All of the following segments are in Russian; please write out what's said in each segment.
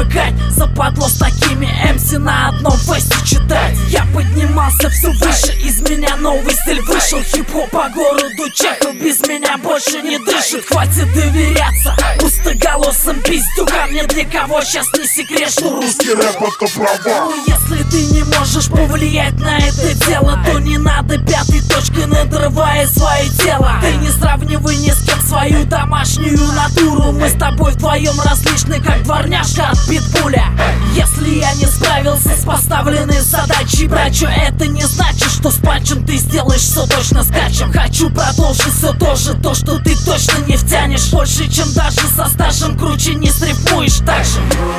привыкать. Западло с такими МС на одном фесте читать. Я поднимался все выше, из меня новый стиль вышел. Хип-хоп по городу Чехов без меня больше не дышит. Хватит доверяться пустоголосым пиздюкам. Ни для кого сейчас не секрет, что русский рэп это права. Ну если ты не можешь повлиять на это дело, то не надо пятой точкой надрывая свое тело. Ты не сравнивай ни с кем свою домашнюю натуру. Мы с тобой вдвоем различны, как дворняжка от питбуля. Если я не справился с поставленной задачей, брачу, это не значит, что с панчем ты сделаешь все точно скачем. Хочу продолжить все то же, то, что ты точно не втянешь. Больше, чем даже со стажем, круче не стрифмуешь так же.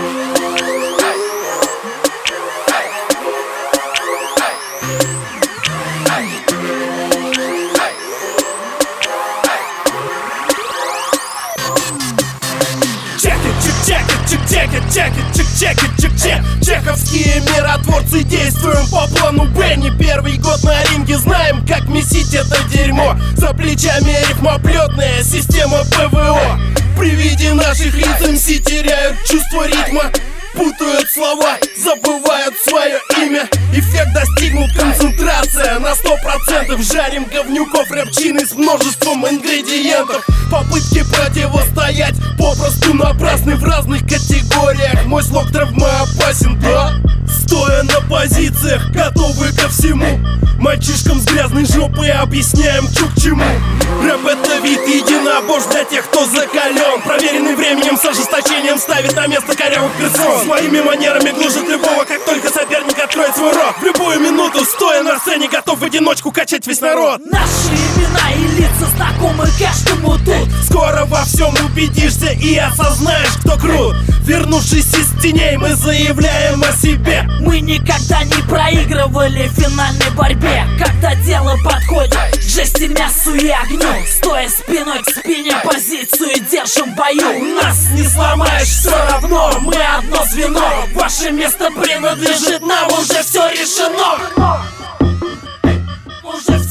Чеховские миротворцы, действуем по плану Б. Не первый год на ринге, знаем, как месить это дерьмо. За плечами рифмоплетная система ПВО. При виде наших лиц МС теряют чувство ритма, путают слова, забывают свое имя. Эффект достигнут, концентрация на 100%. Жарим говнюков рэпчины с множеством ингредиентов. Попытки противостоять попросту напрасны в разных категориях. Мой слог травмоопасен, да? Стоя на позициях, готовы ко всему. Мальчишкам с грязной жопой объясняем, чё к чему. Рэп это вид единоборств для тех, кто закален. Проверенный временем с ожесточением ставит на место корявых персон. Своими манерами глушит любого, как только соперник откроет свой рот. В любую минуту, стоя на сцене, готов в одиночку качать весь народ. Наши имена и лица знакомы каждому тут. Скоро во всем убедишься и осознаешь, кто крут. Вернувшись из теней, мы заявляем о себе. Мы никогда не проигрывали в финальной борьбе. Когда дело подходит к жести, мясу и огню, стоя спиной к спине, позицию держим в бою. Нас не сломаешь все равно, мы одно звено. Ваше место принадлежит нам, уже все решено. Уже